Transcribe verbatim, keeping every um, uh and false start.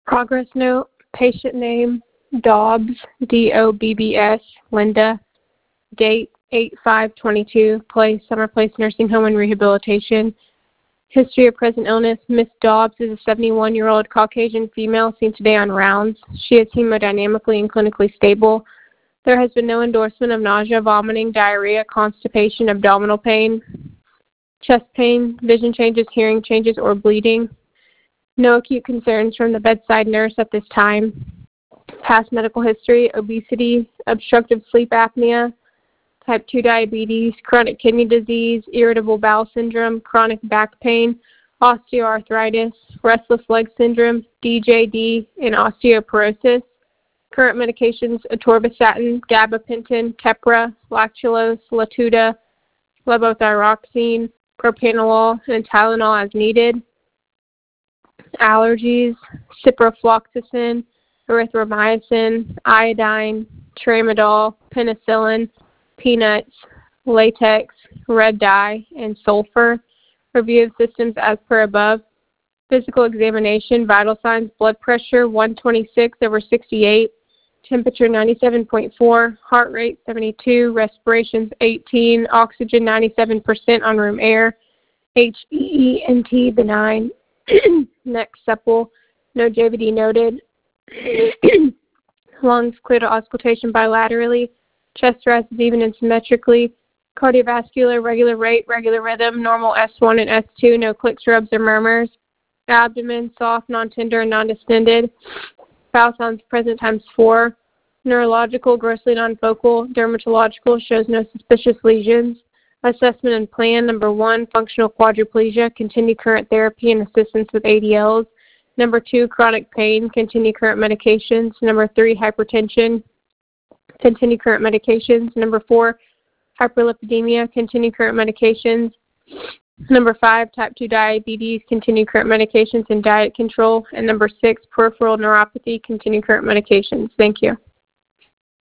Progress note, patient name, Dobbs, D O B B S, Linda. Date, eight five twenty-two, place, Summer Place Nursing Home and Rehabilitation. History of present illness, Miss Dobbs is a seventy-one-year-old Caucasian female seen today on rounds. She is hemodynamically and clinically stable. There has been no endorsement of nausea, vomiting, diarrhea, constipation, abdominal pain, chest pain, vision changes, hearing changes, or bleeding. No acute concerns from the bedside nurse at this time. Past medical history, obesity, obstructive sleep apnea, type two diabetes, chronic kidney disease, irritable bowel syndrome, chronic back pain, osteoarthritis, restless leg syndrome, D J D, and osteoporosis. Current medications, atorvastatin, gabapentin, Keppra, lactulose, Latuda, levothyroxine, propranolol, and Tylenol as needed. Allergies, ciprofloxacin, erythromycin, iodine, tramadol, penicillin, peanuts, latex, red dye, and sulfur. Review of systems as per above. Physical examination, vital signs, blood pressure one twenty-six over sixty-eight, temperature ninety-seven point four, heart rate seventy-two, respirations eighteen, oxygen ninety-seven percent on room air, H E E N T benign, neck supple, no J V D noted, lungs clear to auscultation bilaterally, chest rises even and symmetrically, cardiovascular, regular rate, regular rhythm, normal S one and S two, no clicks, rubs, or murmurs, abdomen, soft, non-tender, and non-distended, bowel sounds present times four, neurological, grossly non-focal, dermatological, shows no suspicious lesions, assessment and plan, number one, functional quadriplegia, continue current therapy and assistance with A D Ls, number two, chronic pain, continue current medications, number three, hypertension, continue current medications, number four, hyperlipidemia, continue current medications, number five, type two diabetes, continue current medications and diet control, and number six, peripheral neuropathy, continue current medications. Thank you.